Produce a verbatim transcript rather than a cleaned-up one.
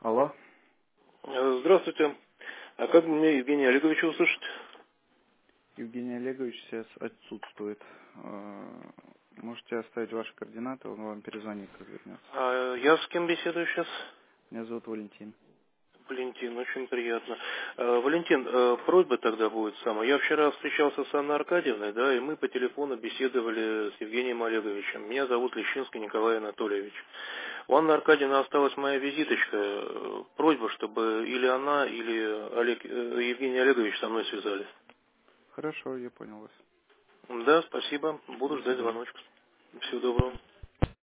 Алло. Э, Здравствуйте. А как мне Евгения Олеговича услышать? Евгений Олегович сейчас отсутствует. Э, Можете оставить ваши координаты, он вам перезвонит, как вернется. А я с кем беседую сейчас? Меня зовут Валентин. Валентин, очень приятно. Э, Валентин, э, просьба тогда будет самая. Я вчера встречался с Анной Аркадьевной, да, и мы по телефону беседовали с Евгением Олеговичем. Меня зовут Лещинский Николай Анатольевич. У Анны Аркадьевны осталась моя визиточка. Э, Просьба, чтобы или она, или Олег, э, Евгений Олегович со мной связались. Хорошо, я понял вас. Да, спасибо. Буду До ждать свидания. звоночек. Всего доброго.